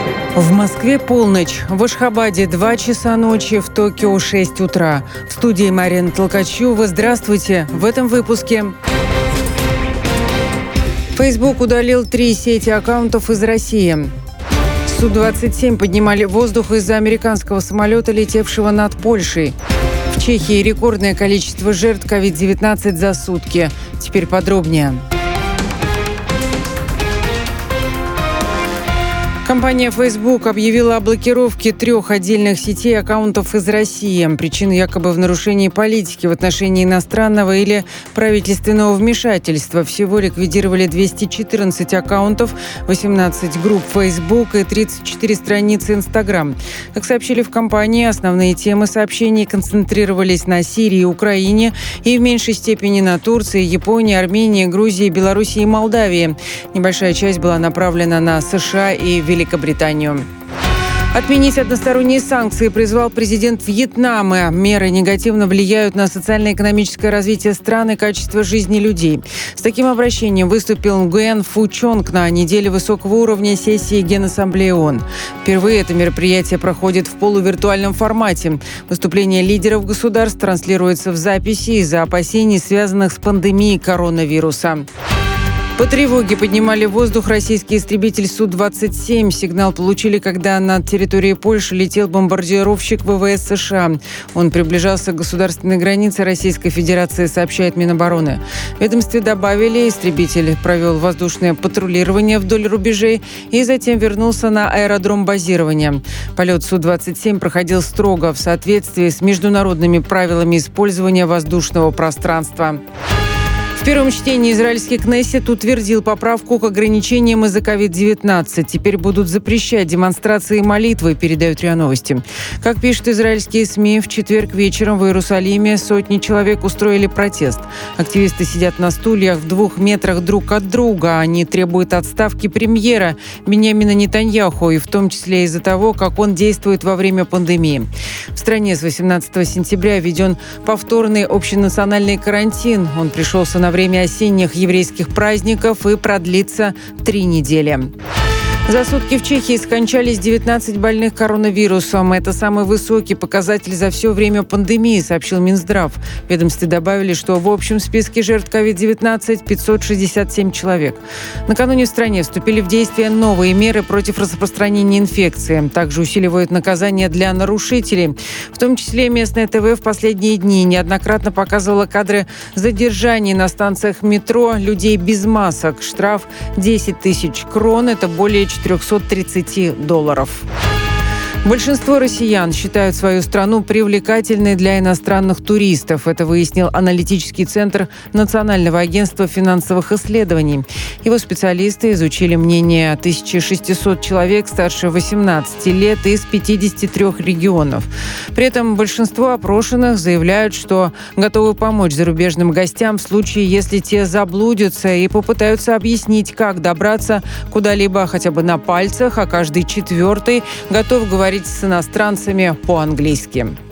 В Москве полночь, в Ашхабаде 2 часа ночи, в Токио 6 утра. В студии Марина Толкачева. Здравствуйте. В этом выпуске. Facebook удалил 3 сети аккаунтов из России. Су-27 поднимали в воздух из-за американского самолета, летевшего над Польшей. В Чехии рекордное количество жертв COVID-19 за сутки. Теперь подробнее. Компания Facebook объявила о блокировке 3 отдельных сетей аккаунтов из России. Причина якобы в нарушении политики в отношении иностранного или правительственного вмешательства. Всего ликвидировали 214 аккаунтов, 18 групп Facebook и 34 страницы Instagram. Как сообщили в компании, основные темы сообщений концентрировались на Сирии и Украине и в меньшей степени на Турции, Японии, Армении, Грузии, Белоруссии и Молдавии. Небольшая часть была направлена на США и Великобританию. Отменить односторонние санкции призвал президент Вьетнама. Меры негативно влияют на социально-экономическое развитие страны и качество жизни людей. С таким обращением выступил Нгуен Фу Чонг на неделе высокого уровня сессии Генассамблеи ООН. Впервые это мероприятие проходит в полувиртуальном формате. Выступление лидеров государств транслируется в записи из-за опасений, связанных с пандемией коронавируса. По тревоге поднимали в воздух российский истребитель Су-27. Сигнал получили, когда над территорией Польши летел бомбардировщик ВВС США. Он приближался к государственной границе Российской Федерации, сообщает Минобороны. В ведомстве добавили, истребитель провел воздушное патрулирование вдоль рубежей и затем вернулся на аэродром базирования. Полет Су-27 проходил строго в соответствии с международными правилами использования воздушного пространства. В первом чтении израильский Кнессет утвердил поправку к ограничениям из-за COVID-19. Теперь будут запрещать демонстрации и молитвы, передают РИА Новости. Как пишут израильские СМИ, в четверг вечером в Иерусалиме сотни человек устроили протест. Активисты сидят на стульях в 2 метрах друг от друга. Они требуют отставки премьера Биньямина Нетаньяху, и в том числе из-за того, как он действует во время пандемии. В стране с 18 сентября введен повторный общенациональный карантин. Он пришелся на время осенних еврейских праздников и продлится 3 недели. За сутки в Чехии скончались 19 больных коронавирусом. Это самый высокий показатель за все время пандемии, сообщил Минздрав. В ведомстве добавили, что в общем списке жертв COVID-19 567 человек. Накануне в стране вступили в действие новые меры против распространения инфекции. Также усиливают наказания для нарушителей. В том числе местное ТВ в последние дни неоднократно показывало кадры задержаний на станциях метро людей без масок. Штраф 10 тысяч крон. Это более $430. Большинство россиян считают свою страну привлекательной для иностранных туристов. Это выяснил аналитический центр Национального агентства финансовых исследований. Его специалисты изучили мнение 1600 человек старше 18 лет из 53 регионов. При этом большинство опрошенных заявляют, что готовы помочь зарубежным гостям в случае, если те заблудятся и попытаются объяснить, как добраться куда-либо хотя бы на пальцах, а каждый 4-й готов говорить с иностранцами по-английски.